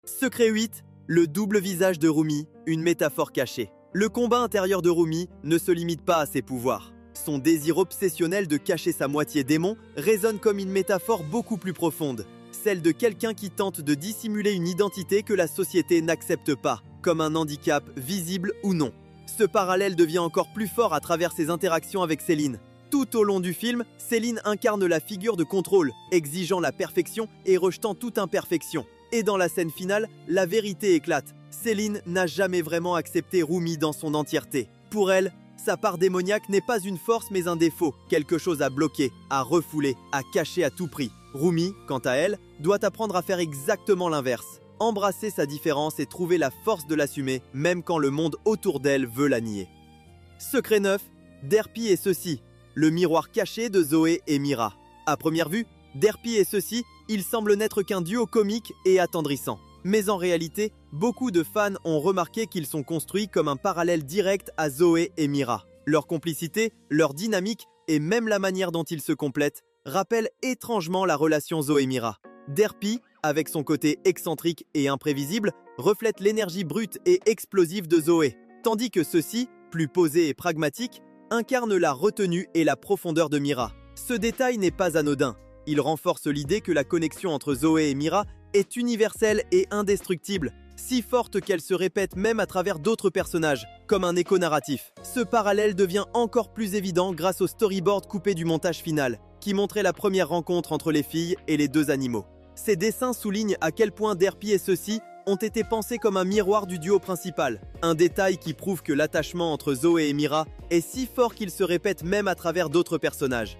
Secret 8, le double visage de Rumi, une métaphore cachée. Le combat intérieur de Rumi ne se limite pas à ses pouvoirs. Son désir obsessionnel de cacher sa moitié démon résonne comme une métaphore beaucoup plus profonde, celle de quelqu'un qui tente de dissimuler une identité que la société n'accepte pas, comme un handicap visible ou non. Ce parallèle devient encore plus fort à travers ses interactions avec Céline. Tout au long du film, Céline incarne la figure de contrôle, exigeant la perfection et rejetant toute imperfection. Et dans la scène finale, la vérité éclate. Céline n'a jamais vraiment accepté Rumi dans son entièreté. Pour elle, sa part démoniaque n'est pas une force mais un défaut, quelque chose à bloquer, à refouler, à cacher à tout prix. Rumi, quant à elle, doit apprendre à faire exactement l'inverse. Embrasser sa différence et trouver la force de l'assumer, même quand le monde autour d'elle veut la nier. Secret 9, Derpy et Ceci, le miroir caché de Zoé et Mira. À première vue, Derpy et Ceci, ils semblent n'être qu'un duo comique et attendrissant. Mais en réalité, beaucoup de fans ont remarqué qu'ils sont construits comme un parallèle direct à Zoé et Mira. Leur complicité, leur dynamique et même la manière dont ils se complètent rappellent étrangement la relation Zoé-Mira. Derpy, avec son côté excentrique et imprévisible, reflète l'énergie brute et explosive de Zoé, tandis que Ceci, plus posé et pragmatique, incarne la retenue et la profondeur de Mira. Ce détail n'est pas anodin. Il renforce l'idée que la connexion entre Zoé et Mira est universelle et indestructible, si forte qu'elle se répète même à travers d'autres personnages, comme un écho narratif. Ce parallèle devient encore plus évident grâce au storyboard coupé du montage final, qui montrait la première rencontre entre les filles et les deux animaux. Ces dessins soulignent à quel point Derpy et Ceci ont été pensés comme un miroir du duo principal, un détail qui prouve que l'attachement entre Zoé et Mira est si fort qu'il se répète même à travers d'autres personnages.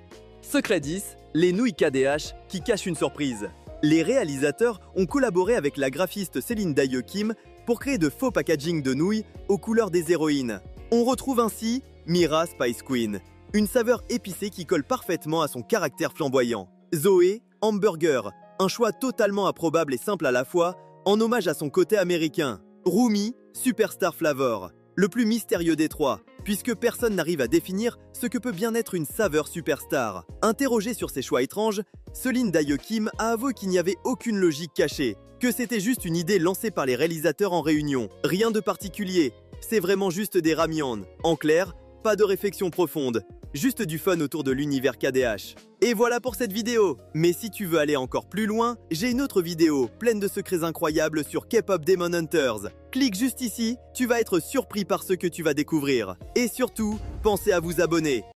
Secret 10, les nouilles KDH qui cachent une surprise. Les réalisateurs ont collaboré avec la graphiste Céline Daye-Kim pour créer de faux packaging de nouilles aux couleurs des héroïnes. On retrouve ainsi Mira Spice Queen, une saveur épicée qui colle parfaitement à son caractère flamboyant. Zoé, Hamburger, un choix totalement improbable et simple à la fois, en hommage à son côté américain. Rumi, Superstar Flavor, le plus mystérieux des trois, puisque personne n'arrive à définir ce que peut bien être une saveur superstar. Interrogée sur ses choix étranges, Céline Daye-Kim a avoué qu'il n'y avait aucune logique cachée, que c'était juste une idée lancée par les réalisateurs en réunion. Rien de particulier, c'est vraiment juste des ramyeon. En clair, pas de réflexion profonde, juste du fun autour de l'univers KDH. Et voilà pour cette vidéo. Mais si tu veux aller encore plus loin, j'ai une autre vidéo pleine de secrets incroyables sur K-pop Demon Hunters. Clique juste ici, tu vas être surpris par ce que tu vas découvrir. Et surtout, pensez à vous abonner.